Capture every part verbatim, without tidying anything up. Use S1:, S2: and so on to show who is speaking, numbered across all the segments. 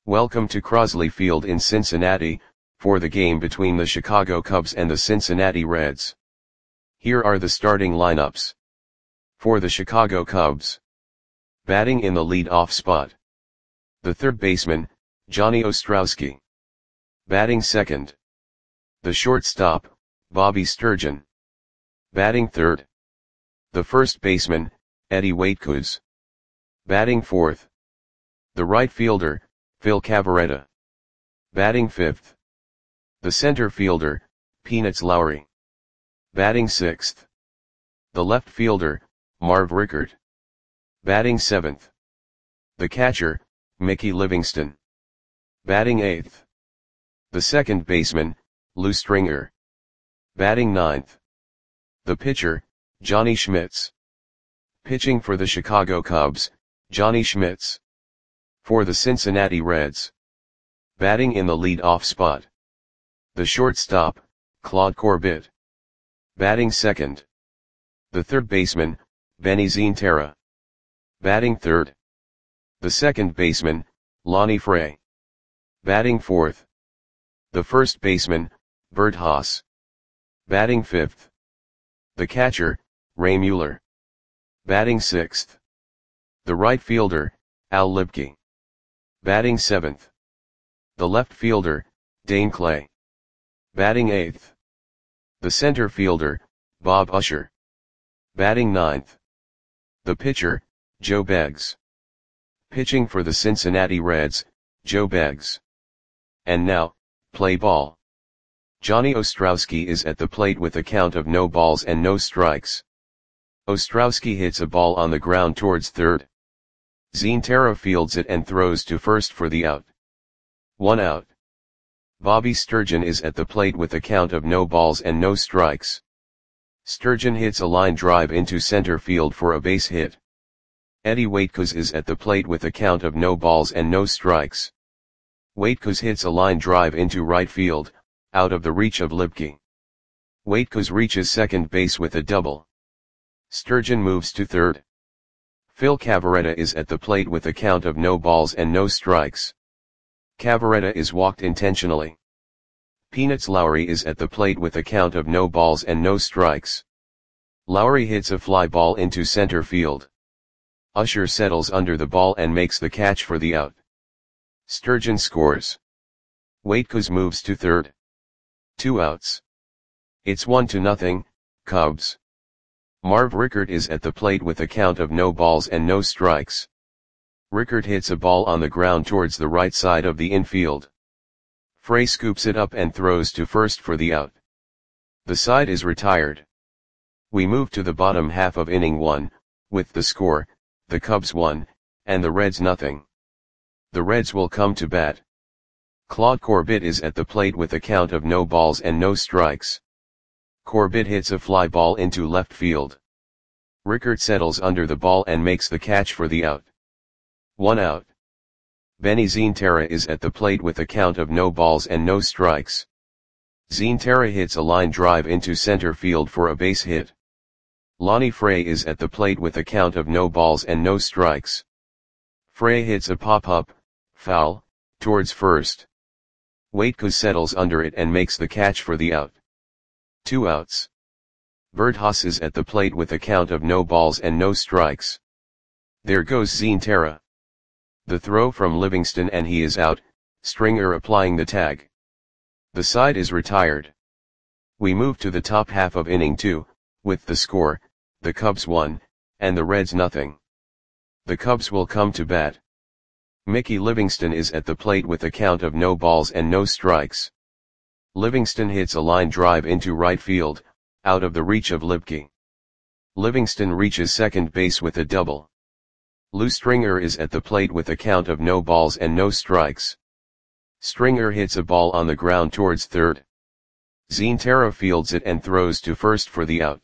S1: Welcome to Crosley Field in Cincinnati, for the game between the Chicago Cubs and the Cincinnati Reds. Here are the starting lineups. For the Chicago Cubs. Batting in the lead-off spot. The third baseman, Johnny Ostrowski. Batting second. The shortstop, Bobby Sturgeon. Batting third. The first baseman, Eddie Waitkuz. Batting fourth. The right fielder, Phil Cavarretta. Batting fifth. The center fielder, Peanuts Lowry. Batting sixth. The left fielder, Marv Rickert. Batting seventh. The catcher, Mickey Livingston. Batting eighth. The second baseman, Lou Stringer. Batting ninth. The pitcher, Johnny Schmitz. Pitching for the Chicago Cubs, Johnny Schmitz. For the Cincinnati Reds. Batting in the lead-off spot. The shortstop, Claude Corbett. Batting second. The third baseman, Benny Zientara. Batting third. The second baseman, Lonnie Fray. Batting fourth. The first baseman, Bert Haas. Batting fifth. The catcher, Ray Mueller. Batting sixth. The right fielder, Al Lipke. Batting seventh. The left fielder, Dane Clay. Batting eighth. The center fielder, Bob Usher. Batting ninth. The pitcher, Joe Beggs. Pitching for the Cincinnati Reds, Joe Beggs. And now, play ball. Johnny Ostrowski is at the plate with a count of no balls and no strikes. Ostrowski hits a ball on the ground towards third. Zientara fields it and throws to first for the out. One out. Bobby Sturgeon is at the plate with a count of no balls and no strikes. Sturgeon hits a line drive into center field for a base hit. Eddie Waitkuz is at the plate with a count of no balls and no strikes. Waitkuz hits a line drive into right field, out of the reach of Lipke. Waitkuz reaches second base with a double. Sturgeon moves to third. Phil Cavarretta is at the plate with a count of no balls and no strikes. Cavarretta is walked intentionally. Peanuts Lowry is at the plate with a count of no balls and no strikes. Lowry hits a fly ball into center field. Usher settles under the ball and makes the catch for the out. Sturgeon scores. Waitkuz moves to third. Two outs. It's one to nothing, Cubs. Marv Rickert is at the plate with a count of no balls and no strikes. Rickert hits a ball on the ground towards the right side of the infield. Fray scoops it up and throws to first for the out. The side is retired. We move to the bottom half of inning one, with the score, the Cubs one, and the Reds nothing. The Reds will come to bat. Claude Corbett is at the plate with a count of no balls and no strikes. Corbett hits a fly ball into left field. Rickert settles under the ball and makes the catch for the out. One out. Benny Zientara is at the plate with a count of no balls and no strikes. Zientara hits a line drive into center field for a base hit. Lonnie Fray is at the plate with a count of no balls and no strikes. Fray hits a pop-up, foul, towards first. Waitkuz settles under it and makes the catch for the out. Two outs. Bert Haas is at the plate with a count of no balls and no strikes. There goes Zientara. The throw from Livingston and he is out, Stringer applying the tag. The side is retired. We move to the top half of inning two, with the score, the Cubs one, and the Reds nothing. The Cubs will come to bat. Mickey Livingston is at the plate with a count of no balls and no strikes. Livingston hits a line drive into right field, out of the reach of Lipke. Livingston reaches second base with a double. Lou Stringer is at the plate with a count of no balls and no strikes. Stringer hits a ball on the ground towards third. Zientara fields it and throws to first for the out.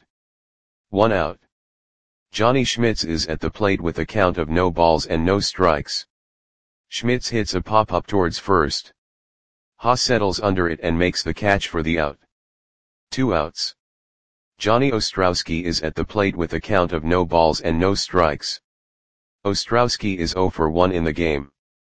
S1: One out. Johnny Schmitz is at the plate with a count of no balls and no strikes. Schmitz hits a pop-up towards first. Haas settles under it and makes the catch for the out. Two outs. Johnny Ostrowski is at the plate with a count of no balls and no strikes. Ostrowski is zero for one in the game.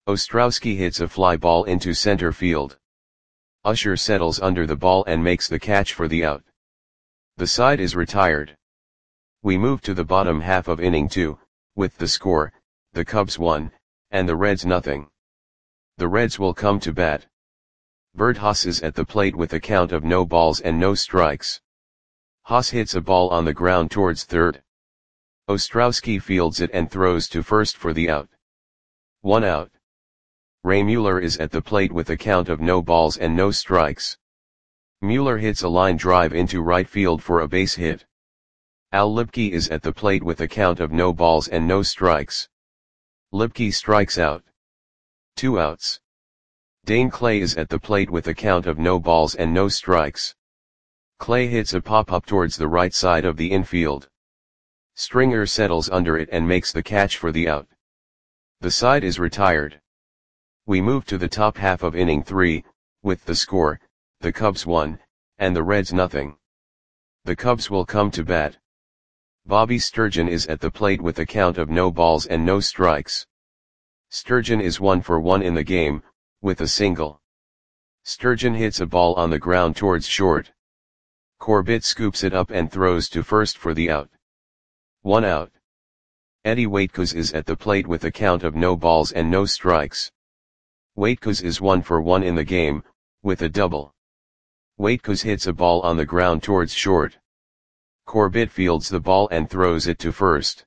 S1: Ostrowski hits a fly ball into center field. Usher settles under the ball and makes the catch for the out. The side is retired. We move to the bottom half of inning two, with the score, the Cubs one, and the Reds nothing. The Reds will come to bat. Bert Haas is at the plate with a count of no balls and no strikes. Haas hits a ball on the ground towards third. Ostrowski fields it and throws to first for the out. One out. Ray Mueller is at the plate with a count of no balls and no strikes. Mueller hits a line drive into right field for a base hit. Al Lipke is at the plate with a count of no balls and no strikes. Lipke strikes out. Two outs. Dane Clay is at the plate with a count of no balls and no strikes. Clay hits a pop-up towards the right side of the infield. Stringer settles under it and makes the catch for the out. The side is retired. We move to the top half of inning three, with the score, the Cubs one, and the Reds nothing. The Cubs will come to bat. Bobby Sturgeon is at the plate with a count of no balls and no strikes. Sturgeon is one for one in the game, with a single. Sturgeon hits a ball on the ground towards short. Corbett scoops it up and throws to first for the out. One out. Eddie Waitkos is at the plate with a count of no balls and no strikes. Waitkos is one for one in the game, with a double. Waitkos hits a ball on the ground towards short. Corbett fields the ball and throws it to first.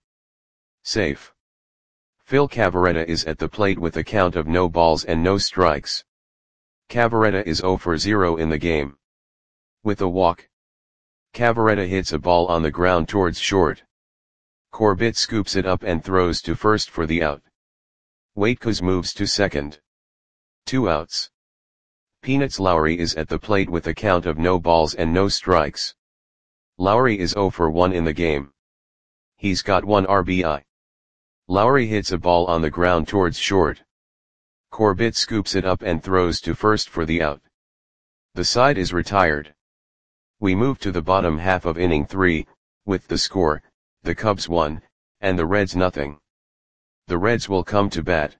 S1: Safe. Phil Cavarretta is at the plate with a count of no balls and no strikes. Cavarretta is zero for zero in the game. With a walk. Cavarretta hits a ball on the ground towards short. Corbett scoops it up and throws to first for the out. Waitkos moves to second. Two outs. Peanuts Lowry is at the plate with a count of no balls and no strikes. Lowry is zero for one in the game. He's got one R B I. Lowry hits a ball on the ground towards short. Corbett scoops it up and throws to first for the out. The side is retired. We move to the bottom half of inning three, with the score, the Cubs one, and the Reds nothing. The Reds will come to bat.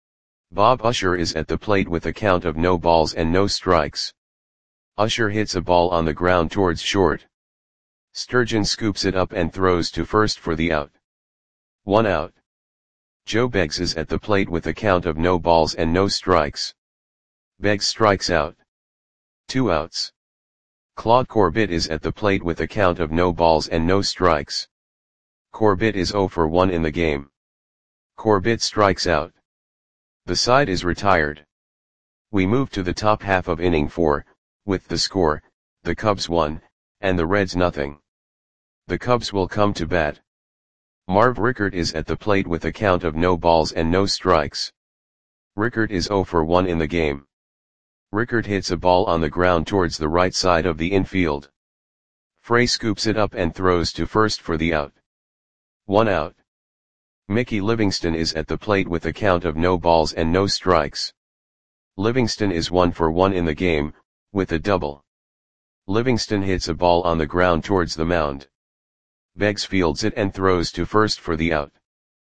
S1: Bob Usher is at the plate with a count of no balls and no strikes. Usher hits a ball on the ground towards short. Sturgeon scoops it up and throws to first for the out. One out. Joe Beggs is at the plate with a count of no balls and no strikes. Beggs strikes out. Two outs. Claude Corbett is at the plate with a count of no balls and no strikes. Corbett is zero for one in the game. Corbett strikes out. The side is retired. We move to the top half of inning four, with the score, the Cubs one, and the Reds nothing. The Cubs will come to bat. Marv Rickert is at the plate with a count of no balls and no strikes. Rickert is zero for one in the game. Rickert hits a ball on the ground towards the right side of the infield. Frey scoops it up and throws to first for the out. One out. Mickey Livingston is at the plate with a count of no balls and no strikes. Livingston is one for one in the game, with a double. Livingston hits a ball on the ground towards the mound. Beggs fields it and throws to first for the out.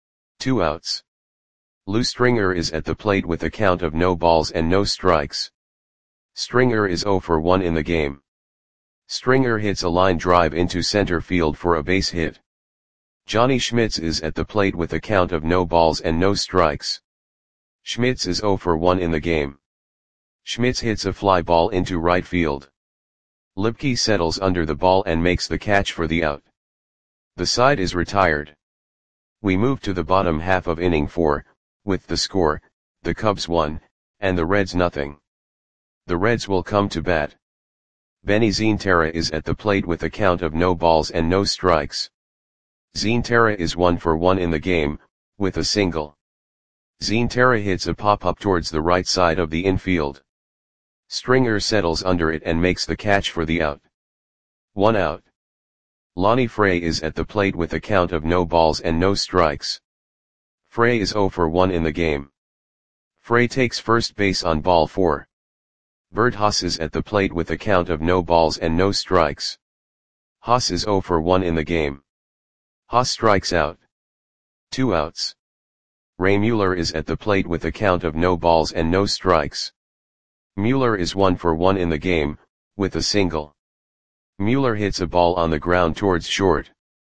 S1: Two outs. Lou Stringer is at the plate with a count of no balls and no strikes. Stringer is zero for one in the game. Stringer hits a line drive into center field for a base hit. Johnny Schmitz is at the plate with a count of no balls and no strikes. Schmitz is zero for one in the game. Schmitz hits a fly ball into right field. Lipke settles under the ball and makes the catch for the out. The side is retired. We move to the bottom half of inning four, with the score, the Cubs one, and the Reds nothing. The Reds will come to bat. Benny Zientara is at the plate with a count of no balls and no strikes. Zientara is one for one in the game, with a single. Zientara hits a pop-up towards the right side of the infield. Stringer settles under it and makes the catch for the out. One out. Lonnie Frey is at the plate with a count of no balls and no strikes. Frey is zero for one in the game. Frey takes first base on ball four. Bert Haas is at the plate with a count of no balls and no strikes. Haas is zero for one in the game. Haas strikes out. Two outs. Ray Mueller is at the plate with a count of no balls and no strikes. Mueller is one for one in the game, with a single. Mueller hits a ball on the ground towards short.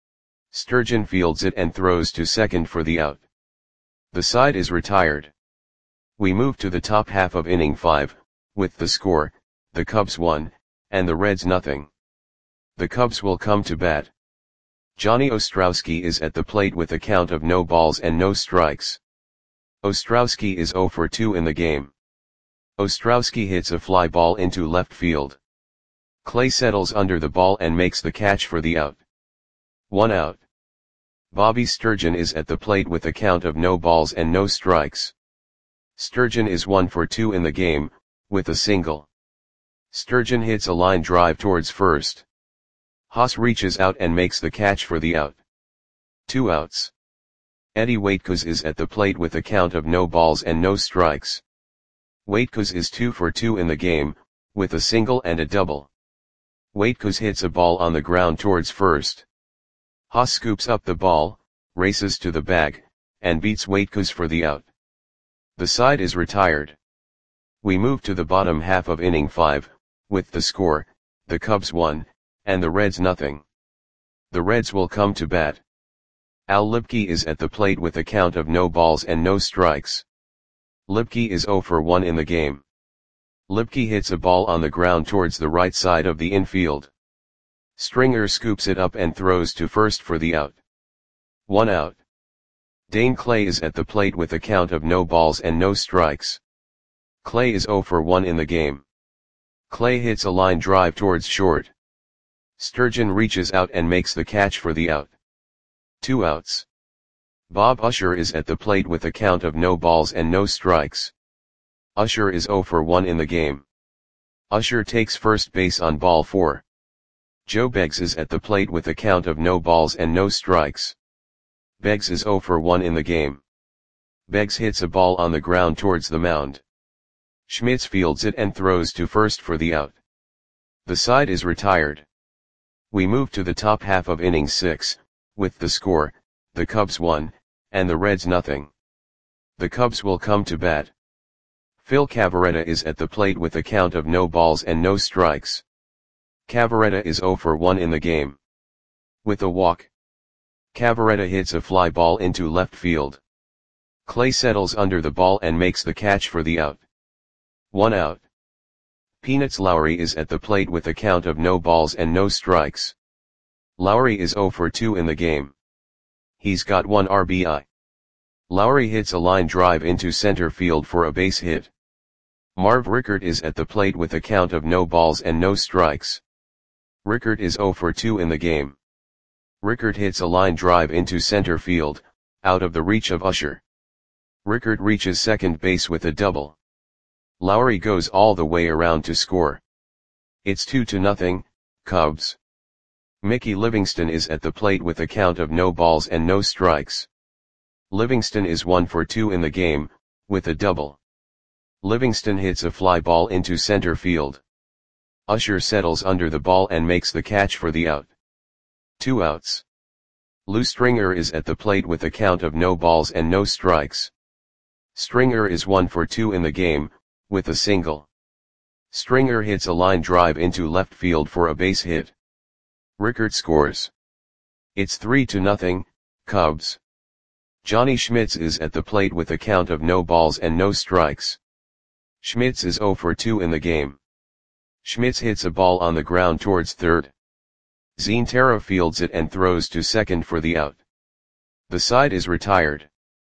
S1: Sturgeon fields it and throws to second for the out. The side is retired. We move to the top half of inning five, with the score, the Cubs one, and the Reds nothing. The Cubs will come to bat. Johnny Ostrowski is at the plate with a count of no balls and no strikes. Ostrowski is zero for two in the game. Ostrowski hits a fly ball into left field. Clay settles under the ball and makes the catch for the out. One out. Bobby Sturgeon is at the plate with a count of no balls and no strikes. Sturgeon is one for two in the game, with a single. Sturgeon hits a line drive towards first. Haas reaches out and makes the catch for the out. Two outs. Eddie Waitkos is at the plate with a count of no balls and no strikes. Waitkos is two for two in the game, with a single and a double. Waitkos hits a ball on the ground towards first. Haas scoops up the ball, races to the bag, and beats Waitkos for the out. The side is retired. We move to the bottom half of inning five, with the score, the Cubs one, and the Reds nothing. The Reds will come to bat. Al Lipke is at the plate with a count of no balls and no strikes. Lipke is zero for one in the game. Lipke hits a ball on the ground towards the right side of the infield. Stringer scoops it up and throws to first for the out. One out. Dane Clay is at the plate with a count of no balls and no strikes. Clay is zero for one in the game. Clay hits a line drive towards short. Sturgeon reaches out and makes the catch for the out. Two outs. Bob Usher is at the plate with a count of no balls and no strikes. Usher is zero for one in the game. Usher takes first base on ball four. Joe Beggs is at the plate with a count of no balls and no strikes. Beggs is zero for one in the game. Beggs hits a ball on the ground towards the mound. Schmitz fields it and throws to first for the out. The side is retired. We move to the top half of inning six, with the score, the Cubs one, and the Reds nothing. The Cubs will come to bat. Phil Cavarretta is at the plate with a count of no balls and no strikes. Cavarretta is zero for one in the game. With a walk. Cavarretta hits a fly ball into left field. Clay settles under the ball and makes the catch for the out. One out. Peanuts Lowry is at the plate with a count of no balls and no strikes. Lowry is zero for two in the game. He's got one R B I. Lowry hits a line drive into center field for a base hit. Marv Rickert is at the plate with a count of no balls and no strikes. Rickert is zero for two in the game. Rickert hits a line drive into center field, out of the reach of Usher. Rickert reaches second base with a double. Lowry goes all the way around to score. It's two to nothing, Cubs. Mickey Livingston is at the plate with a count of no balls and no strikes. Livingston is one for two in the game, with a double. Livingston hits a fly ball into center field. Usher settles under the ball and makes the catch for the out. Two outs. Lou Stringer is at the plate with a count of no balls and no strikes. Stringer is one for two in the game, with a single. Stringer hits a line drive into left field for a base hit. Rickert scores. It's three to nothing, Cubs. Johnny Schmitz is at the plate with a count of no balls and no strikes. Schmitz is zero for two in the game. Schmitz hits a ball on the ground towards third. Zine Terra fields it and throws to second for the out. The side is retired.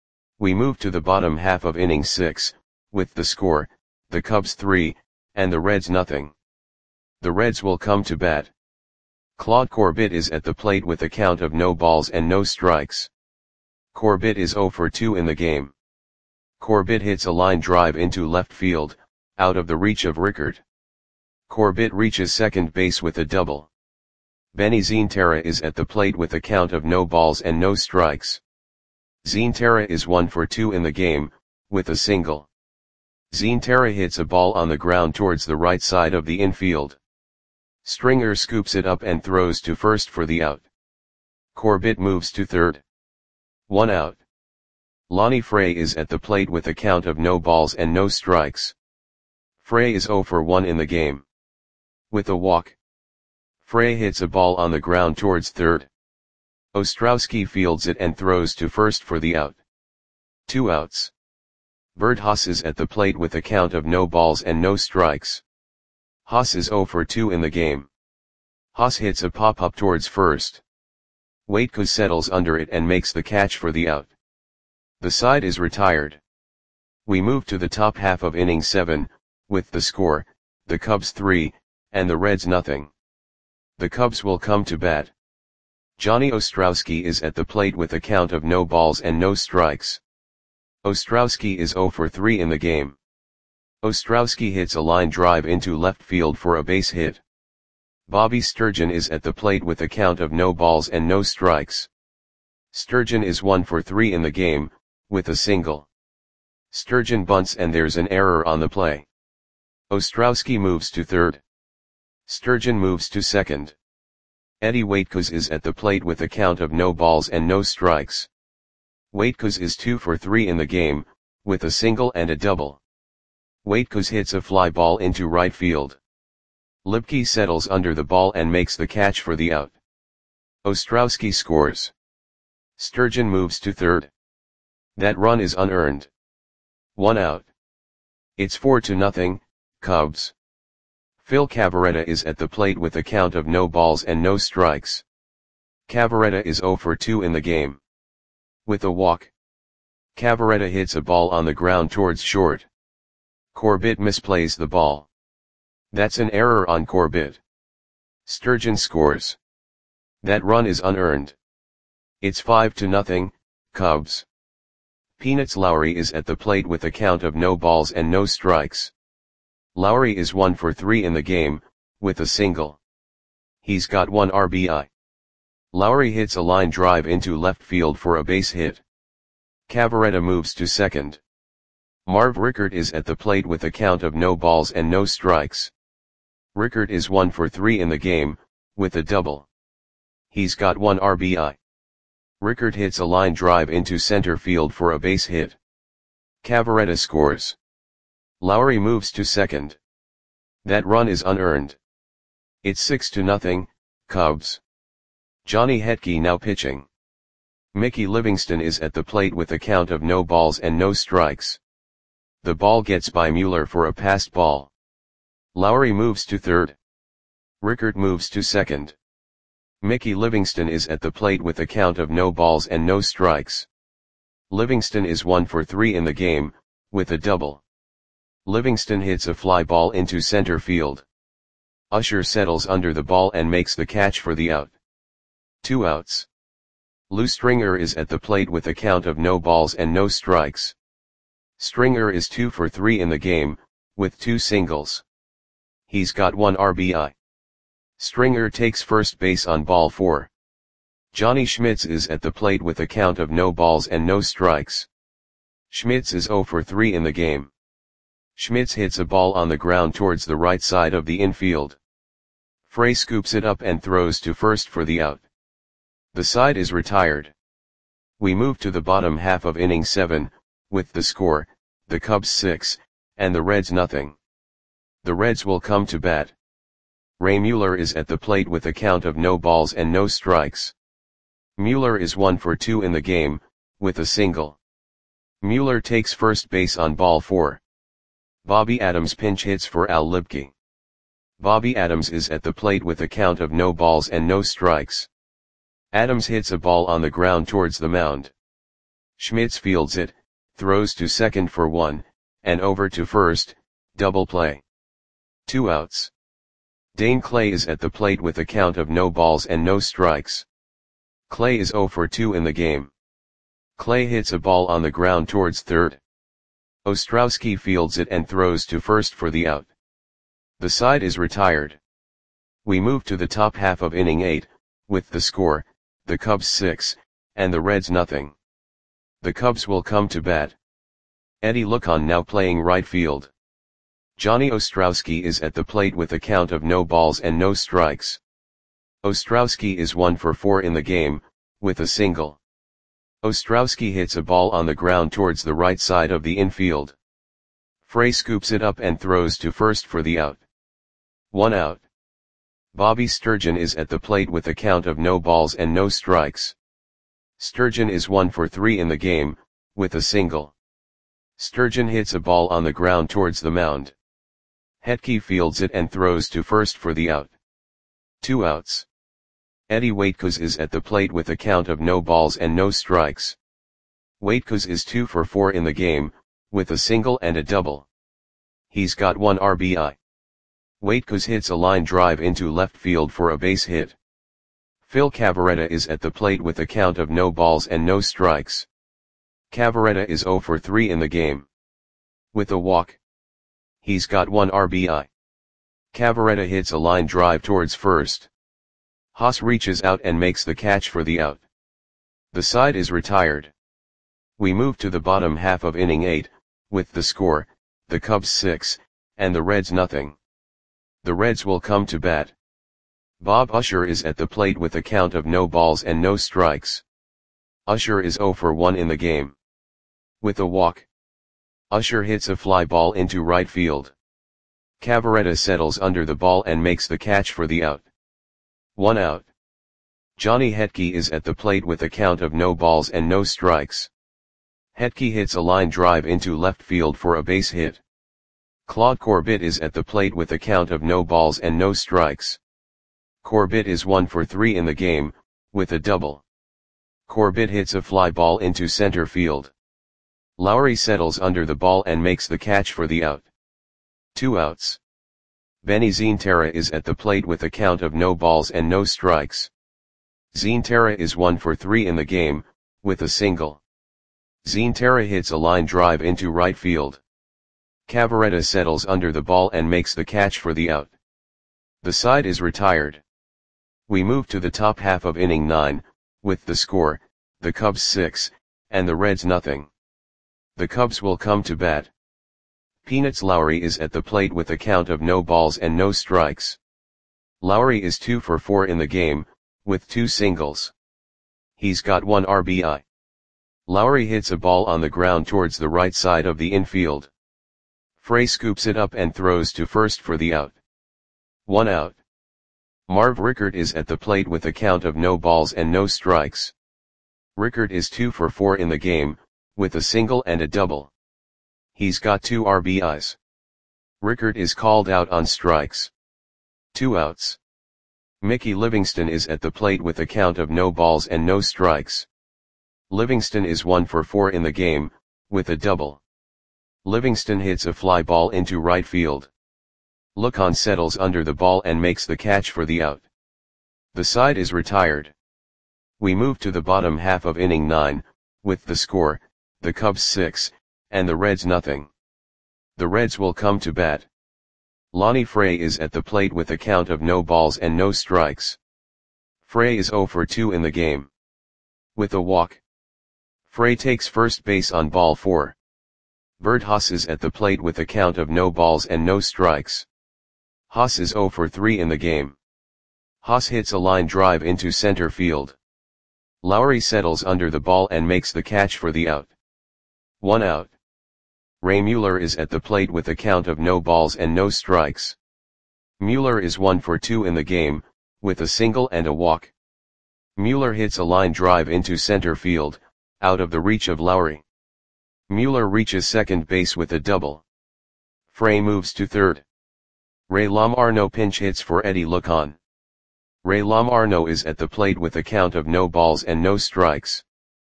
S1: We move to the bottom half of inning six, with the score, the Cubs three, and the Reds nothing. The Reds will come to bat. Claude Corbett is at the plate with a count of no balls and no strikes. Corbett is zero for two in the game. Corbett hits a line drive into left field, out of the reach of Rickert. Corbett reaches second base with a double. Benny Zinterra is at the plate with a count of no balls and no strikes. Zinterra is one for two in the game, with a single. Zinterra hits a ball on the ground towards the right side of the infield. Stringer scoops it up and throws to first for the out. Corbett moves to third. One out. Lonnie Frey is at the plate with a count of no balls and no strikes. Frey is zero for one in the game. With a walk, Frey hits a ball on the ground towards third. Ostrowski fields it and throws to first for the out. Two outs. Bert Haas is at the plate with a count of no balls and no strikes. Haas is zero for two in the game. Haas hits a pop-up towards first. Waitkus settles under it and makes the catch for the out. The side is retired. We move to the top half of inning seven, with the score, the Cubs three, and the Reds nothing. The Cubs will come to bat. Johnny Ostrowski is at the plate with a count of no balls and no strikes. Ostrowski is zero for three in the game. Ostrowski hits a line drive into left field for a base hit. Bobby Sturgeon is at the plate with a count of no balls and no strikes. Sturgeon is one for three in the game, with a single. Sturgeon bunts and there's an error on the play. Ostrowski moves to third. Sturgeon moves to second. Eddie Waitkus is at the plate with a count of no balls and no strikes. Waitkus is two for three in the game, with a single and a double. Waitkus hits a fly ball into right field. Lipke settles under the ball and makes the catch for the out. Ostrowski scores. Sturgeon moves to third. That run is unearned. One out. It's four to nothing, Cubs. Phil Cavarretta is at the plate with a count of no balls and no strikes. Cavarretta is zero for two in the game. With a walk, Cavarretta hits a ball on the ground towards short. Corbett misplays the ball. That's an error on Corbett. Sturgeon scores. That run is unearned. It's five to nothing, Cubs. Peanuts Lowry is at the plate with a count of no balls and no strikes. Lowry is one for three in the game, with a single. He's got one R B I. Lowry hits a line drive into left field for a base hit. Cavarretta moves to second. Marv Rickert is at the plate with a count of no balls and no strikes. Rickert is one for three in the game, with a double. He's got one R B I. Rickert hits a line drive into center field for a base hit. Cavarretta scores. Lowry moves to second. That run is unearned. It's six to nothing, Cubs. Johnny Hetke now pitching. Mickey Livingston is at the plate with a count of no balls and no strikes. The ball gets by Mueller for a passed ball. Lowry moves to third. Rickert moves to second. Mickey Livingston is at the plate with a count of no balls and no strikes. Livingston is one for three in the game, with a double. Livingston hits a fly ball into center field. Usher settles under the ball and makes the catch for the out. Two outs. Lou Stringer is at the plate with a count of no balls and no strikes. Stringer is two for three in the game, with two singles. He's got one R B I. Stringer takes first base on ball four. Johnny Schmitz is at the plate with a count of no balls and no strikes. Schmitz is zero for three in the game. Schmitz hits a ball on the ground towards the right side of the infield. Frey scoops it up and throws to first for the out. The side is retired. We move to the bottom half of inning seven, with the score, the Cubs six, and the Reds nothing. The Reds will come to bat. Ray Mueller is at the plate with a count of no balls and no strikes. Mueller is one for two in the game, with a single. Mueller takes first base on ball four. Bobby Adams pinch hits for Al Lipke. Bobby Adams is at the plate with a count of no balls and no strikes. Adams hits a ball on the ground towards the mound. Schmitz fields it, throws to second for one, and over to first, double play. Two outs. Dane Clay is at the plate with a count of no balls and no strikes. Clay is zero for two in the game. Clay hits a ball on the ground towards third. Ostrowski fields it and throws to first for the out. The side is retired. We move to the top half of inning eight, with the score, the Cubs six, and the Reds nothing. The Cubs will come to bat. Eddie Lucon now playing right field. Johnny Ostrowski is at the plate with a count of no balls and no strikes. Ostrowski is one for four in the game, with a single. Ostrowski hits a ball on the ground towards the right side of the infield. Frey scoops it up and throws to first for the out. One out. Bobby Sturgeon is at the plate with a count of no balls and no strikes. Sturgeon is one for three in the game, with a single. Sturgeon hits a ball on the ground towards the mound. Hetke fields it and throws to first for the out. Two outs. Eddie Waitkos is at the plate with a count of no balls and no strikes. Waitkos is two for four in the game, with a single and a double. He's got one R B I. Waitkos hits a line drive into left field for a base hit. Phil Cavarretta is at the plate with a count of no balls and no strikes. Cavarretta is zero for three in the game. With a walk. He's got one R B I. Cavarretta hits a line drive towards first. Haas reaches out and makes the catch for the out. The side is retired. We move to the bottom half of inning eight, with the score, the Cubs six, and the Reds nothing. The Reds will come to bat. Bob Usher is at the plate with a count of no balls and no strikes. Usher is zero for one in the game. With a walk. Usher hits a fly ball into right field. Cavarretta settles under the ball and makes the catch for the out. One out. Johnny Hetke is at the plate with a count of no balls and no strikes. Hetke hits a line drive into left field for a base hit. Claude Corbett is at the plate with a count of no balls and no strikes. Corbett is one for three in the game, with a double. Corbett hits a fly ball into center field. Lowry settles under the ball and makes the catch for the out. Two outs. Benny Zientara is at the plate with a count of no balls and no strikes. Zientara is one for three in the game, with a single. Zientara hits a line drive into right field. Cavarretta settles under the ball and makes the catch for the out. The side is retired. We move to the top half of inning nine, with the score, the Cubs six, and the Reds nothing. The Cubs will come to bat. Peanuts Lowry is at the plate with a count of no balls and no strikes. Lowry is two for four in the game, with two singles. He's got one R B I. Lowry hits a ball on the ground towards the right side of the infield. Frey scoops it up and throws to first for the out. One out. Marv Rickert is at the plate with a count of no balls and no strikes. Rickert is two for four in the game, with a single and a double. He's got two R B Is. Rickert is called out on strikes. Two outs. Mickey Livingston is at the plate with a count of no balls and no strikes. Livingston is one for four in the game, with a double. Livingston hits a fly ball into right field. Lucon settles under the ball and makes the catch for the out. The side is retired. We move to the bottom half of inning nine, with the score, the Cubs six, and the Reds nothing. The Reds will come to bat. Lonnie Frey is at the plate with a count of no balls and no strikes. Frey is zero for two in the game. With a walk. Frey takes first base on ball four. Bert Haas is at the plate with a count of no balls and no strikes. Haas is zero for three in the game. Haas hits a line drive into center field. Lowry settles under the ball and makes the catch for the out. One out. Ray Mueller is at the plate with a count of no balls and no strikes. Mueller is one for two in the game, with a single and a walk. Mueller hits a line drive into center field, out of the reach of Lowry. Mueller reaches second base with a double. Frey moves to third. Ray Lamarno pinch hits for Eddie Lucon. Ray Lamarno is at the plate with a count of no balls and no strikes.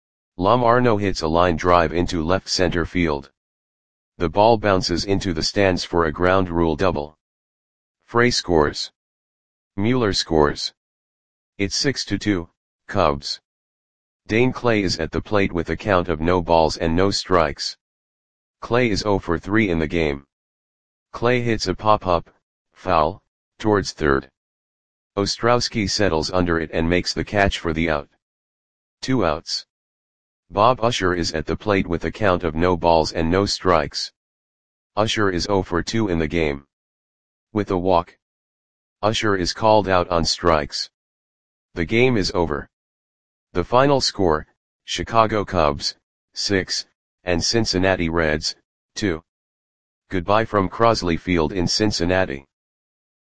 S1: Lamarno hits a line drive into left center field. The ball bounces into the stands for a ground rule double. Frey scores. Mueller scores. It's six to two, Cubs. Dane Clay is at the plate with a count of no balls and no strikes. Clay is zero for three in the game. Clay hits a pop-up, foul, towards third. Ostrowski settles under it and makes the catch for the out. Two outs. Bob Usher is at the plate with a count of no balls and no strikes. Usher is zero for two in the game. With a walk. Usher is called out on strikes. The game is over. The final score, Chicago Cubs, six, and Cincinnati Reds, two. Goodbye from Crosley Field in Cincinnati.